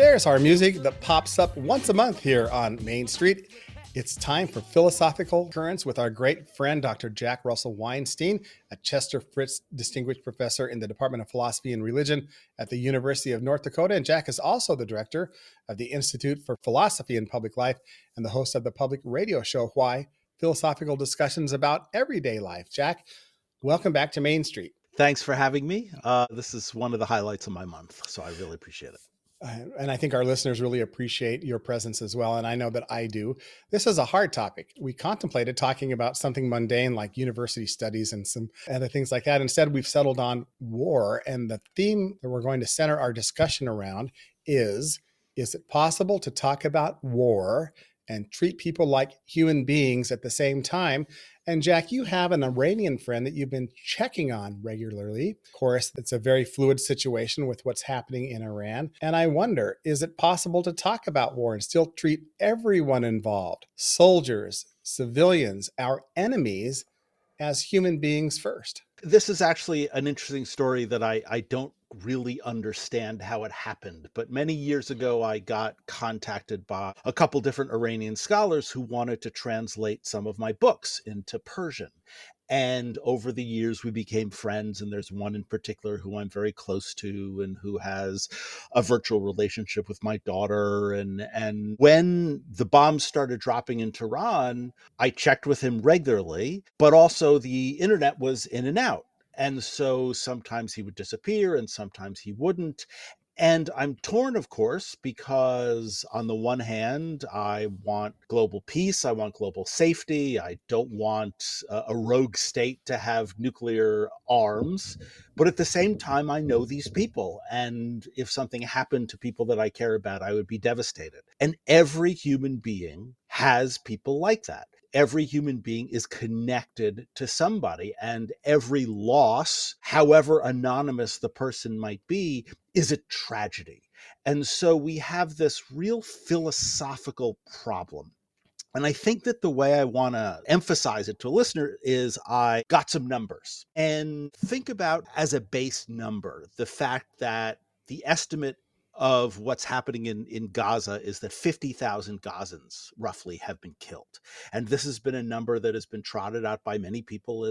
There's our music that pops up once a month here on Main Street. It's time for Philosophical Currents with our great friend, Dr. Jack Russell Weinstein, a Chester Fritz Distinguished Professor in the Department of Philosophy and Religion at the University of North Dakota. And Jack is also the director of the Institute for Philosophy and Public Life and the host of the public radio show, Why? Philosophical discussions about everyday life. Jack, welcome back to Main Street. Thanks for having me. This is one of the highlights of my month, so I really appreciate it. And I think our listeners really appreciate your presence as well. And I know that I do. This is a hard topic. We contemplated talking about something mundane like university studies and some other things like that. Instead, we've settled on war. And the theme that we're going to center our discussion around is it possible to talk about war and treat people like human beings at the same time? And Jack, you have an Iranian friend that you've been checking on regularly. Of course, it's a very fluid situation with what's happening in Iran. And I wonder, is it possible to talk about war and still treat everyone involved, soldiers, civilians, our enemies, as human beings first? This is actually an interesting story that I don't really understand how it happened. But many years ago, I got contacted by a couple different Iranian scholars who wanted to translate some of my books into Persian. And over the years, we became friends. And there's one in particular who I'm very close to and who has a virtual relationship with my daughter. And when the bombs started dropping in Tehran, I checked with him regularly, but also the internet was in and out. And so sometimes he would disappear and sometimes he wouldn't. And I'm torn, of course, because on the one hand, I want global peace. I want global safety. I don't want a rogue state to have nuclear arms. But at the same time, I know these people. And if something happened to people that I care about, I would be devastated. And every human being has people like that. Every human being is connected to somebody, and every loss, however anonymous the person might be, is a tragedy. And so we have this real philosophical problem. And I think that the way I want to emphasize it to a listener is I got some numbers. And think about as a base number, the fact that the estimate of what's happening in Gaza is that 50,000 Gazans roughly have been killed. And this has been a number that has been trotted out by many people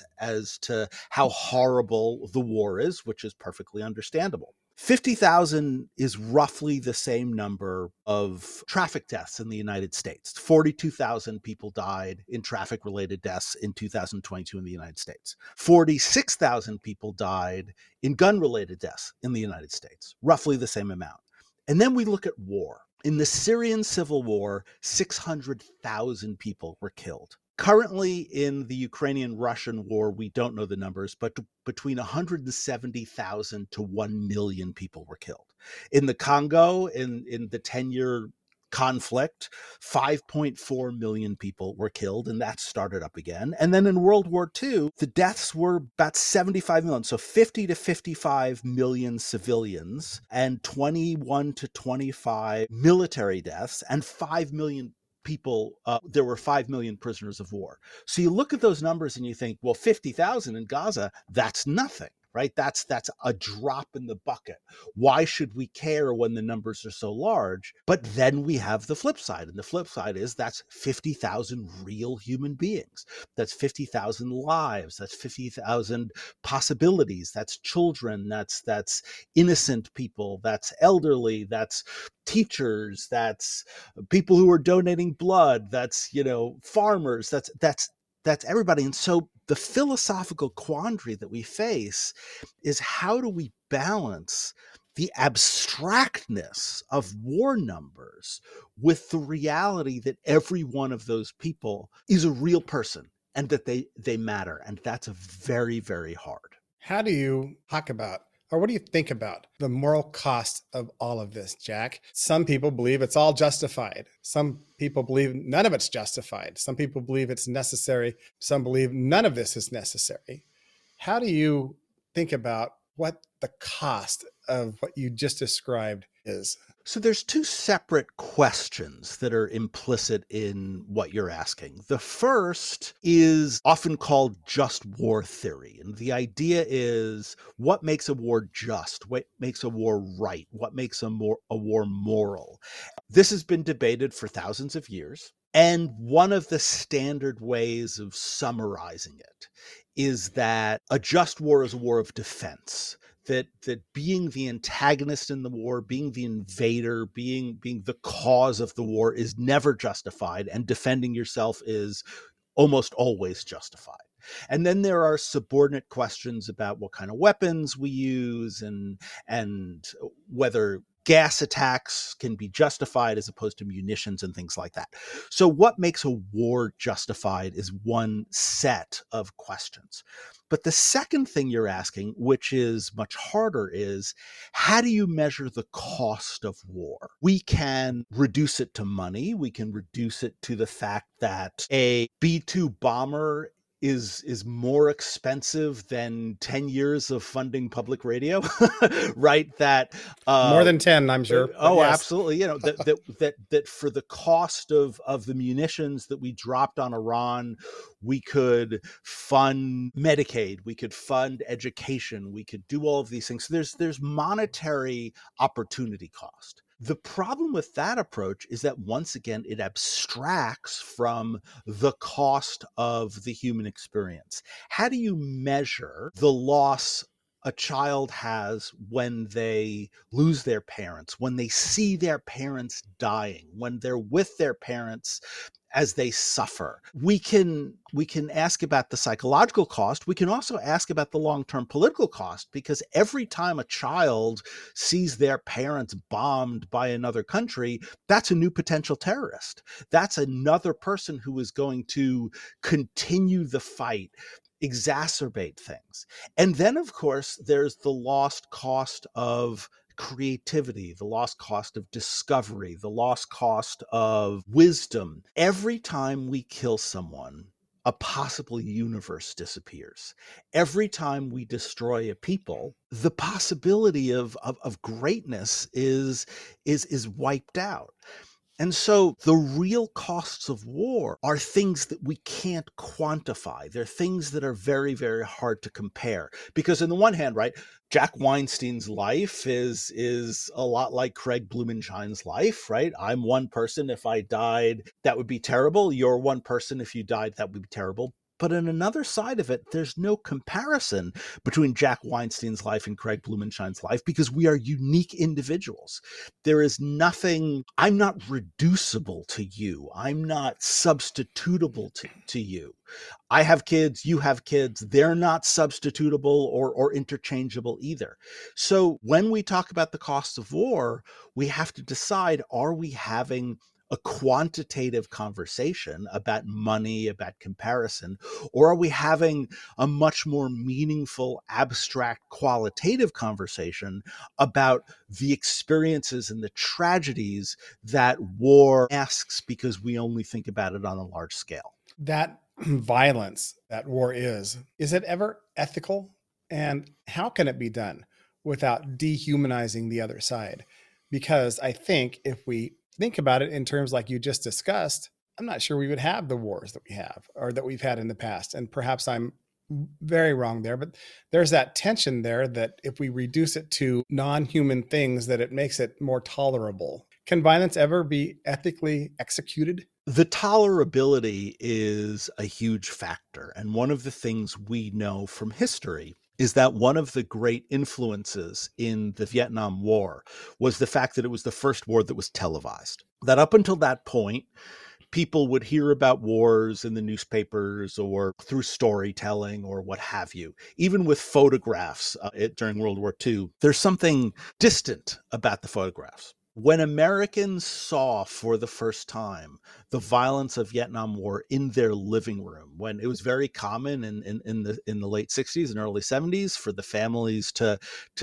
as to how horrible the war is, which is perfectly understandable. 50,000 is roughly the same number of traffic deaths in the United States. 42,000 people died in traffic-related deaths in 2022 in the United States. 46,000 people died in gun-related deaths in the United States, roughly the same amount. And then we look at war. In the Syrian civil war, 600,000 people were killed. Currently, in the Ukrainian-Russian war, we don't know the numbers, but between 170,000 to 1 million people were killed. In the Congo, in the 10-year conflict, 5.4 million people were killed, and that started up again. And then in World War II, the deaths were about 75 million, so 50 to 55 million civilians, and 21 to 25 military deaths, and 5 million people, there were 5 million prisoners of war. So you look at those numbers and you think, well, 50,000 in Gaza, that's nothing, right? That's a drop in the bucket. Why should we care when the numbers are so large? But then we have the flip side. And the flip side is that's 50,000 real human beings. That's 50,000 lives. That's 50,000 possibilities. That's children. That's innocent people. That's elderly. That's teachers. That's people who are donating blood. That's, farmers. That's everybody. And so the philosophical quandary that we face is, how do we balance the abstractness of war numbers with the reality that every one of those people is a real person and that they matter? And that's a very, very hard. How do you talk about, or what do you think about the moral cost of all of this, Jack? Some people believe it's all justified. Some people believe none of it's justified. Some people believe it's necessary. Some believe none of this is necessary. How do you think about what the cost of what you just described is? So there's two separate questions that are implicit in what you're asking. The first is often called just war theory. And the idea is, what makes a war just? What makes a war right? What makes a war moral? This has been debated for thousands of years. And one of the standard ways of summarizing it is that a just war is a war of defense. That being the antagonist in the war, being the invader, being the cause of the war is never justified, and defending yourself is almost always justified. And then there are subordinate questions about what kind of weapons we use and whether gas attacks can be justified as opposed to munitions and things like that. So what makes a war justified is one set of questions. But the second thing you're asking, which is much harder, is how do you measure the cost of war? We can reduce it to money. We can reduce it to the fact that a B-2 bomber is more expensive than 10 years of funding public radio, right? That more than 10, I'm sure. Oh, yes. Absolutely. You know, that for the cost of the munitions that we dropped on Iran, we could fund Medicaid, we could fund education, we could do all of these things. So there's monetary opportunity cost. The problem with that approach is that, once again, it abstracts from the cost of the human experience. How do you measure the loss a child has when they lose their parents, when they see their parents dying, when they're with their parents as they suffer? We can ask about the psychological cost. We can also ask about the long-term political cost, because every time a child sees their parents bombed by another country, that's a new potential terrorist. That's another person who is going to continue the fight, exacerbate things. And then, of course, there's the lost cost of creativity, the lost cost of discovery, the lost cost of wisdom. Every time we kill someone, a possible universe disappears. Every time we destroy a people, the possibility of greatness is wiped out. And so the real costs of war are things that we can't quantify. They're things that are very, very hard to compare. Because on the one hand, right, Jack Weinstein's life is a lot like Craig Blumenschein's life, right? I'm one person. If I died, that would be terrible. You're one person. If you died, that would be terrible. But on another side of it, there's no comparison between Jack Weinstein's life and Craig Blumenschein's life, because we are unique individuals. There is nothing, I'm not reducible to you. I'm not substitutable to you. I have kids, you have kids. They're not substitutable or interchangeable either. So when we talk about the costs of war, we have to decide, are we having a quantitative conversation about money, about comparison, or are we having a much more meaningful, abstract, qualitative conversation about the experiences and the tragedies that war asks, because we only think about it on a large scale? That violence that war is it ever ethical? And how can it be done without dehumanizing the other side? Because I think if we think about it in terms like you just discussed, I'm not sure we would have the wars that we have or that we've had in the past. And perhaps I'm very wrong there, but there's that tension there that if we reduce it to non-human things, that it makes it more tolerable. Can violence ever be ethically executed? The tolerability is a huge factor. And one of the things we know from history is that one of the great influences in the Vietnam War was the fact that it was the first war that was televised. That up until that point, people would hear about wars in the newspapers or through storytelling or what have you. Even with photographs during World War II, there's something distant about the photographs. When Americans saw for the first time the violence of Vietnam War in their living room, when it was very common in the late 60s and early 70s for the families to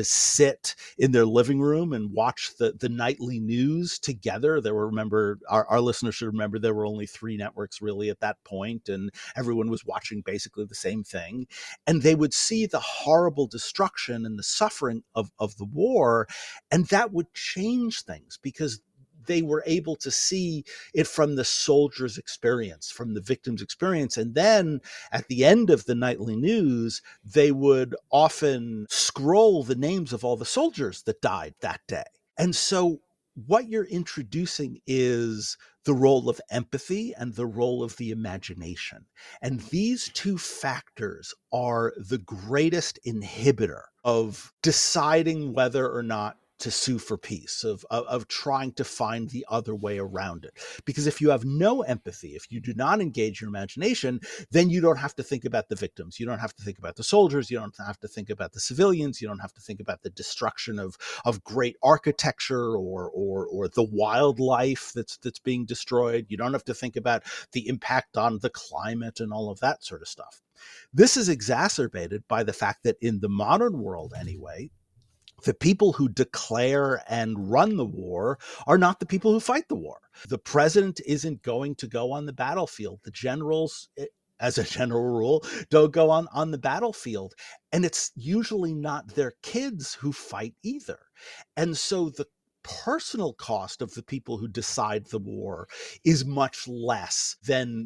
sit in their living room and watch the nightly news together. There were, remember, our listeners should remember, there were only 3 networks really at that point, and everyone was watching basically the same thing. And they would see the horrible destruction and the suffering of the war, and that would change things. things because they were able to see it from the soldier's experience, from the victim's experience. And then at the end of the nightly news, they would often scroll the names of all the soldiers that died that day. And so what you're introducing is the role of empathy and the role of the imagination. And these two factors are the greatest inhibitor of deciding whether or not to sue for peace, of trying to find the other way around it. Because if you have no empathy, if you do not engage your imagination, then you don't have to think about the victims. You don't have to think about the soldiers. You don't have to think about the civilians. You don't have to think about the destruction of great architecture or the wildlife that's being destroyed. You don't have to think about the impact on the climate and all of that sort of stuff. This is exacerbated by the fact that in the modern world anyway, the people who declare and run the war are not the people who fight the war. The president isn't going to go on the battlefield. The generals, as a general rule, don't go on the battlefield. And it's usually not their kids who fight either. And so the personal cost of the people who decide the war is much less than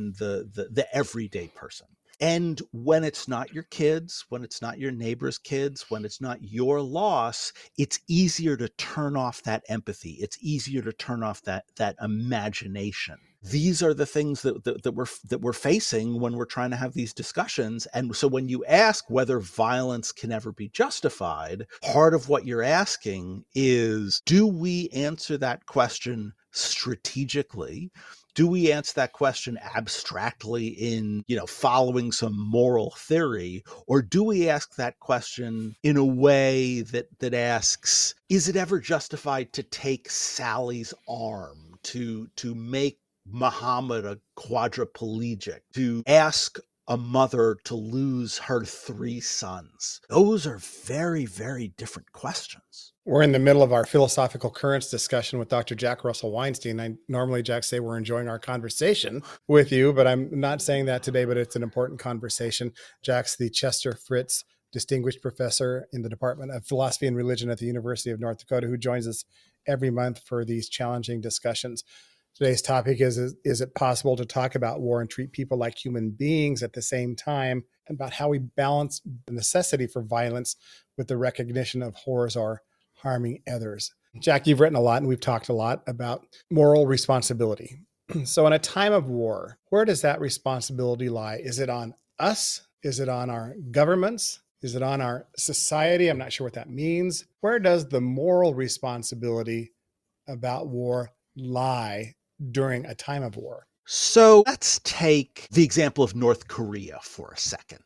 the everyday person. And when it's not your kids, when it's not your neighbor's kids, when it's not your loss, it's easier to turn off that empathy. It's easier to turn off that imagination. These are the things that we're facing when we're trying to have these discussions. And so when you ask whether violence can ever be justified, part of what you're asking is, do we answer that question strategically? Do we answer that question abstractly in, following some moral theory? Or do we ask that question in a way that asks, is it ever justified to take Sally's arm, to make Muhammad a quadriplegic, to ask a mother to lose her 3 sons? Those are very, very different questions. We're in the middle of our philosophical currents discussion with Dr. Jack Russell Weinstein. I normally, Jack, say we're enjoying our conversation with you, but I'm not saying that today, but it's an important conversation. Jack's the Chester Fritz Distinguished Professor in the Department of Philosophy and Religion at the University of North Dakota, who joins us every month for these challenging discussions. Today's topic is it possible to talk about war and treat people like human beings at the same time, about how we balance the necessity for violence with the recognition of horrors or harming others. Jack, you've written a lot and we've talked a lot about moral responsibility. So in a time of war, where does that responsibility lie? Is it on us? Is it on our governments? Is it on our society? I'm not sure what that means. Where does the moral responsibility about war lie during a time of war? So let's take the example of North Korea for a second.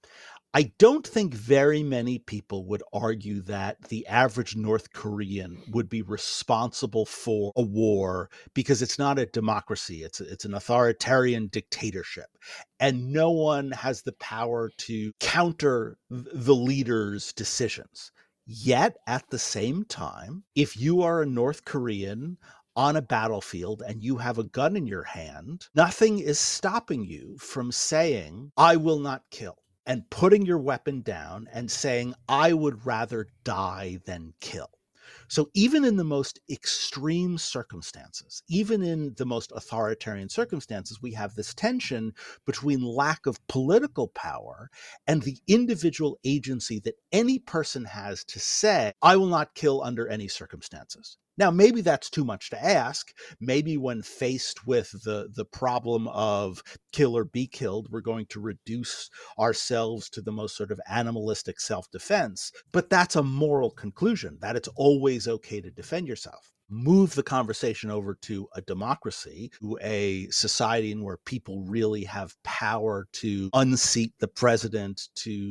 I don't think very many people would argue that the average North Korean would be responsible for a war because it's not a democracy. It's an authoritarian dictatorship. And no one has the power to counter the leader's decisions. Yet, at the same time, if you are a North Korean on a battlefield and you have a gun in your hand, nothing is stopping you from saying, I will not kill, and putting your weapon down and saying, I would rather die than kill. So even in the most extreme circumstances, even in the most authoritarian circumstances, we have this tension between lack of political power and the individual agency that any person has to say, I will not kill under any circumstances. Now, maybe that's too much to ask. Maybe when faced with the problem of kill or be killed, we're going to reduce ourselves to the most sort of animalistic self-defense. But that's a moral conclusion, that it's always okay to defend yourself. Move the conversation over to a democracy, to a society in where people really have power to unseat the president, to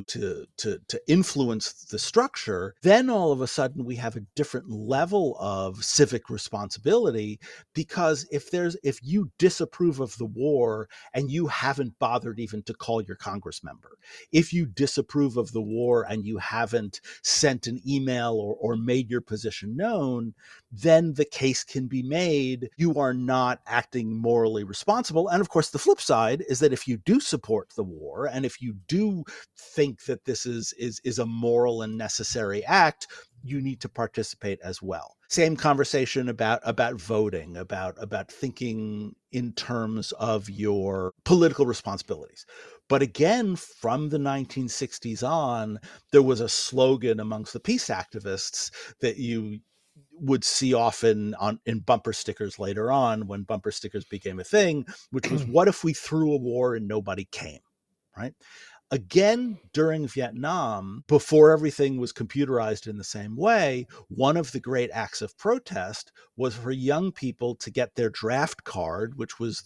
influence the structure, then all of a sudden we have a different level of civic responsibility, because if you disapprove of the war and you haven't bothered even to call your Congress member, if you disapprove of the war and you haven't sent an email or made your position known, then then the case can be made you are not acting morally responsible. And of course, the flip side is that if you do support the war, and if you do think that this is a moral and necessary act, you need to participate as well. Same conversation about voting, about thinking in terms of your political responsibilities. But again, from the 1960s on, there was a slogan amongst the peace activists that you would see often in bumper stickers later on, when bumper stickers became a thing, which was, what if we threw a war and nobody came, right? Again, during Vietnam, before everything was computerized in the same way, one of the great acts of protest was for young people to get their draft card, which was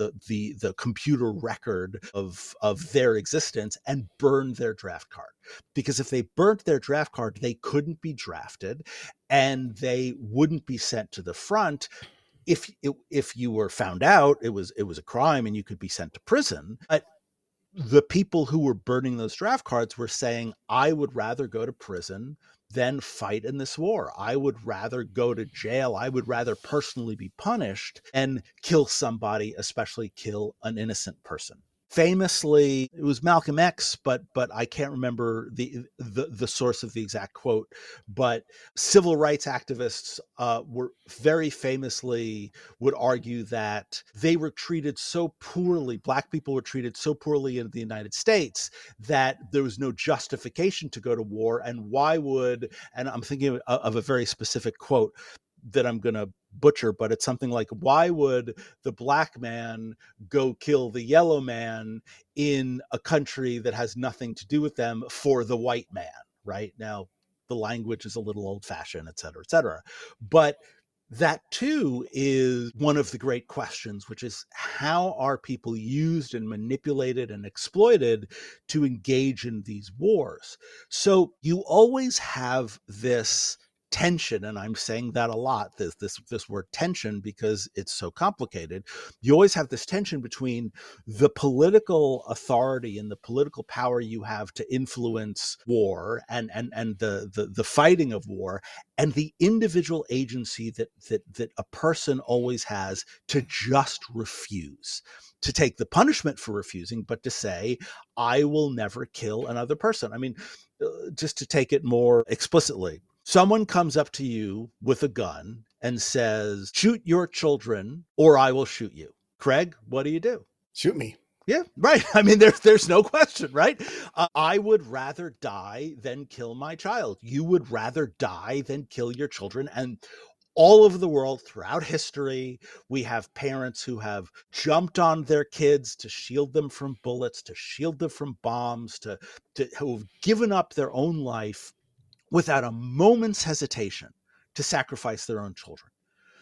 the computer record of their existence, and burn their draft card. Because if they burnt their draft card, they couldn't be drafted and they wouldn't be sent to the front. If you were found out, it was a crime and you could be sent to prison. But the people who were burning those draft cards were saying, I would rather go to prison than fight in this war. I would rather go to jail. I would rather personally be punished and kill somebody, especially kill an innocent person. Famously, it was Malcolm X, but I can't remember the source of the exact quote. But civil rights activists were very famously would argue that they were treated so poorly, Black people were treated so poorly in the United States, that there was no justification to go to war. And why would, and I'm thinking of a very specific quote that I'm going to butcher, but it's something like, why would the Black man go kill the yellow man in a country that has nothing to do with them for the white man, right? Now, the language is a little old fashioned, et cetera, et cetera. But that too is one of the great questions, which is, how are people used and manipulated and exploited to engage in these wars? So you always have this tension, and I'm saying that a lot, this word tension, because it's so complicated. You always have this tension between the political authority and the political power you have to influence war and the fighting of war, and the individual agency that a person always has to just refuse, to take the punishment for refusing, but to say, I will never kill another person. I mean, just to take it more explicitly, someone comes up to you with a gun and says, shoot your children or I will shoot you. Craig, what do? Shoot me. Yeah, right. I mean, there's no question, right? I would rather die than kill my child. You would rather die than kill your children. And all over the world, throughout history, we have parents who have jumped on their kids to shield them from bullets, to shield them from bombs, who have given up their own life without a moment's hesitation to sacrifice their own children.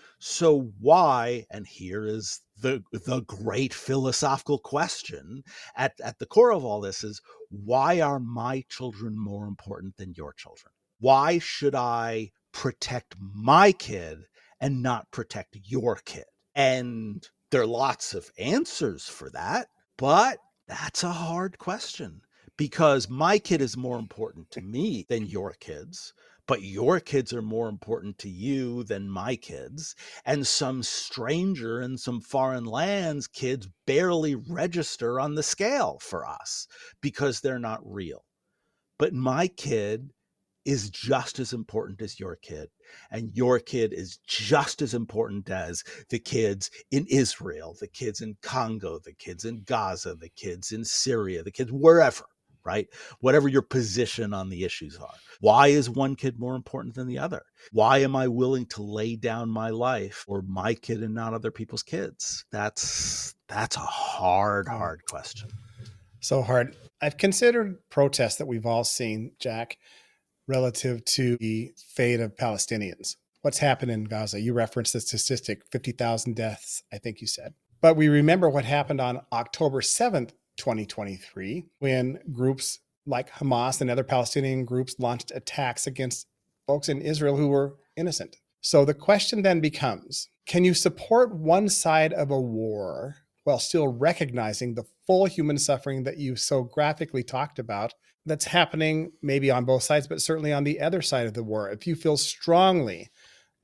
So why, and here is the great philosophical question at the core of all this, is, why are my children more important than your children? Why should I protect my kid and not protect your kid? And there are lots of answers for that, but that's a hard question, because my kid is more important to me than your kids, but your kids are more important to you than my kids. And some stranger in some foreign lands, kids barely register on the scale for us because they're not real. But my kid is just as important as your kid, and your kid is just as important as the kids in Israel, the kids in Congo, the kids in Gaza, the kids in Syria, the kids wherever, right? Whatever your position on the issues are. Why is one kid more important than the other? Why am I willing to lay down my life for my kid and not other people's kids? That's a hard question. So hard. I've considered protests that we've all seen, Jack, relative to the fate of Palestinians. What's happened in Gaza? You referenced the statistic, 50,000 deaths, I think you said. But we remember what happened on October 7th, 2023, when groups like Hamas and other Palestinian groups launched attacks against folks in Israel who were innocent. So the question then becomes, can you support one side of a war while still recognizing the full human suffering that you so graphically talked about that's happening maybe on both sides, but certainly on the other side of the war? If you feel strongly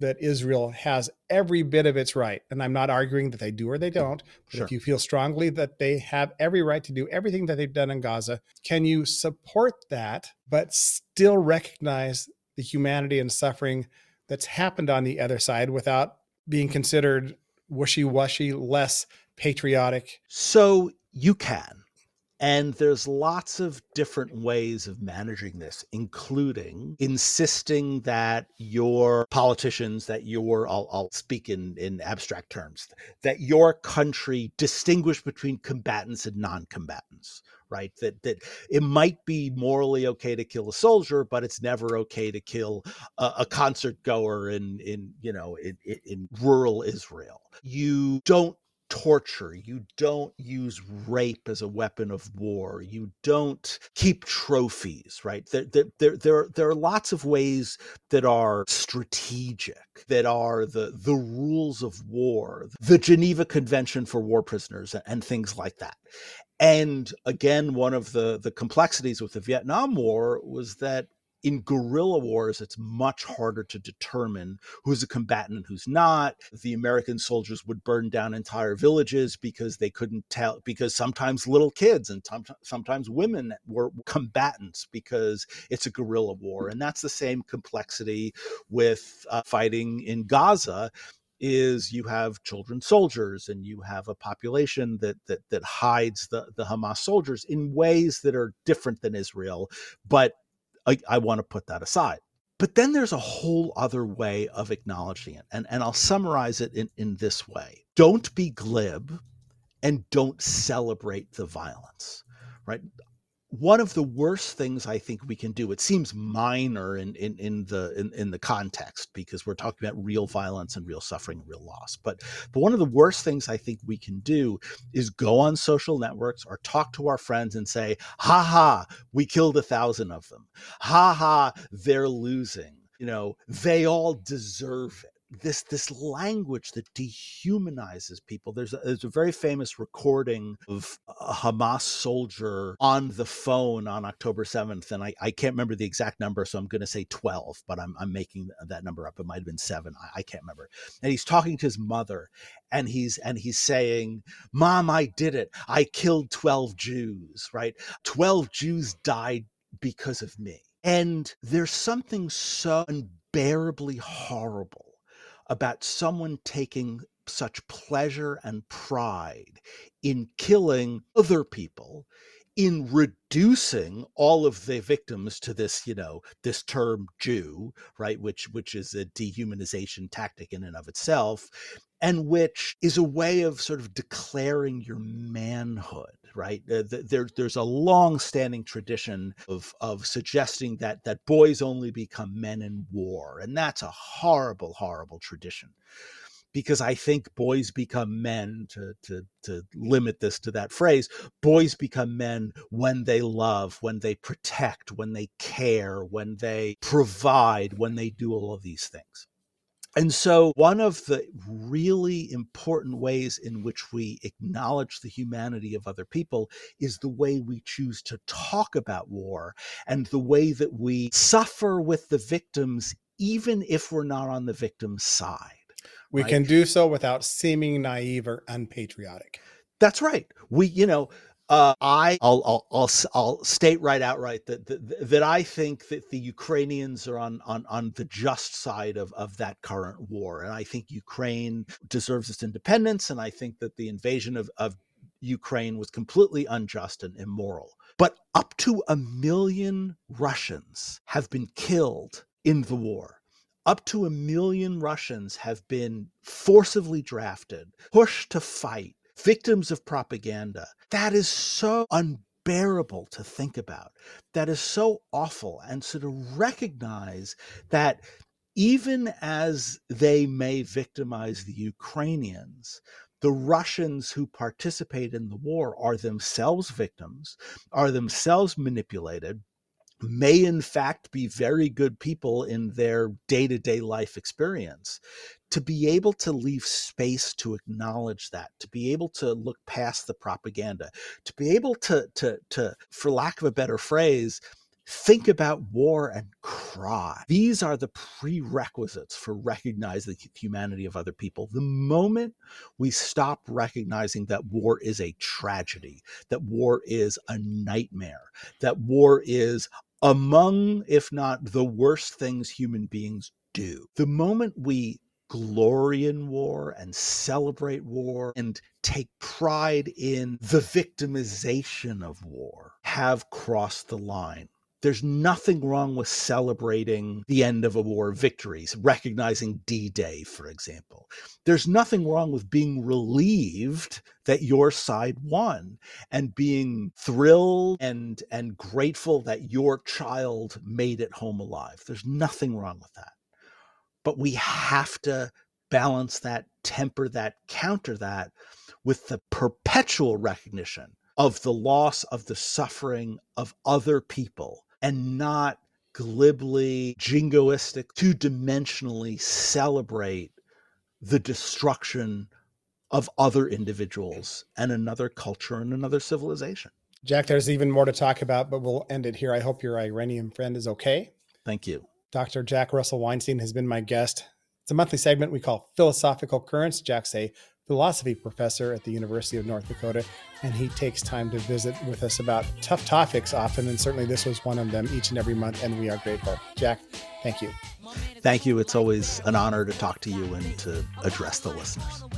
that Israel has every bit of its right. And I'm not arguing that they do or they don't, but Sure. if you feel strongly that they have every right to do everything that they've done in Gaza, can you support that, but still recognize the humanity and suffering that's happened on the other side without being considered wishy-washy, less patriotic? So you can. And there's lots of different ways of managing this, including insisting that your politicians, that your, I'll speak in abstract terms, that your country distinguish between combatants and non-combatants, right? That it might be morally okay to kill a soldier, but it's never okay to kill a concert goer in rural Israel. You don't torture, you don't use rape as a weapon of war, you don't keep trophies, right? There are lots of ways that are strategic, that are the rules of war, the Geneva Convention for War Prisoners and things like that. And again, one of the complexities with the Vietnam War was that in guerrilla wars, it's much harder to determine who's a combatant and who's not. The American soldiers would burn down entire villages because they couldn't tell, because sometimes little kids and sometimes women were combatants because it's a guerrilla war. And that's the same complexity with fighting in Gaza. Is you have children soldiers and you have a population that hides the Hamas soldiers in ways that are different than Israel, but I want to put that aside. But then there's a whole other way of acknowledging it. And I'll summarize it in this way. Don't be glib and don't celebrate the violence, right? One of the worst things I think we can do, it seems minor in the context because we're talking about real violence and real suffering and real loss. But one of the worst things I think we can do is go on social networks or talk to our friends and say, ha ha, we killed 1,000 of them. Ha ha, they're losing. They all deserve it. This language that dehumanizes people. There's a very famous recording of a Hamas soldier on the phone on October 7th, and I can't remember the exact number, so I'm going to say 12, but I'm making that number up. It might have been 7. I can't remember. And he's talking to his mother, and he's saying, "Mom, I did it. I killed 12 Jews, right? 12 Jews died because of me." And there's something so unbearably horrible about someone taking such pleasure and pride in killing other people, in reducing all of the victims to this, this term Jew, right, which is a dehumanization tactic in and of itself, and which is a way of sort of declaring your manhood, right? There's a long-standing tradition of suggesting that boys only become men in war, and that's a horrible, horrible tradition. Because I think boys become men, to limit this to that phrase, boys become men when they love, when they protect, when they care, when they provide, when they do all of these things. And so one of the really important ways in which we acknowledge the humanity of other people is the way we choose to talk about war and the way that we suffer with the victims, even if we're not on the victim's side. We right? can do so without seeming naive or unpatriotic. That's right. I'll state right outright that I think that the Ukrainians are on the just side of that current war, and I think Ukraine deserves its independence, and I think that the invasion of Ukraine was completely unjust and immoral. But up to 1 million Russians have been killed in the war. Up to 1 million Russians have been forcibly drafted, pushed to fight, victims of propaganda. That is so unbearable to think about. That is so awful. And so to recognize that even as they may victimize the Ukrainians, the Russians who participate in the war are themselves victims, are themselves manipulated, may in fact be very good people in their day-to-day life experience. To be able to leave space to acknowledge that, to be able to look past the propaganda, to be able to for lack of a better phrase, think about war and cry. These are the prerequisites for recognizing the humanity of other people. The moment we stop recognizing that war is a tragedy, that war is a nightmare, that war is among, if not the worst things human beings do, the moment we glory in war and celebrate war and take pride in the victimization of war, have crossed the line. There's nothing wrong with celebrating the end of a war victories, recognizing D-Day, for example. There's nothing wrong with being relieved that your side won and being thrilled and grateful that your child made it home alive. There's nothing wrong with that. But we have to balance that, temper that, counter that with the perpetual recognition of the loss, of the suffering of other people, and not glibly, jingoistic, two-dimensionally celebrate the destruction of other individuals and another culture and another civilization. Jack, there's even more to talk about, but we'll end it here. I hope your Iranian friend is okay. Thank you. Dr. Jack Russell Weinstein has been my guest. It's a monthly segment we call Philosophical Currents. Jack's a philosophy professor at the University of North Dakota, and he takes time to visit with us about tough topics often, and certainly this was one of them each and every month, and we are grateful. Jack, thank you. Thank you. It's always an honor to talk to you and to address the listeners.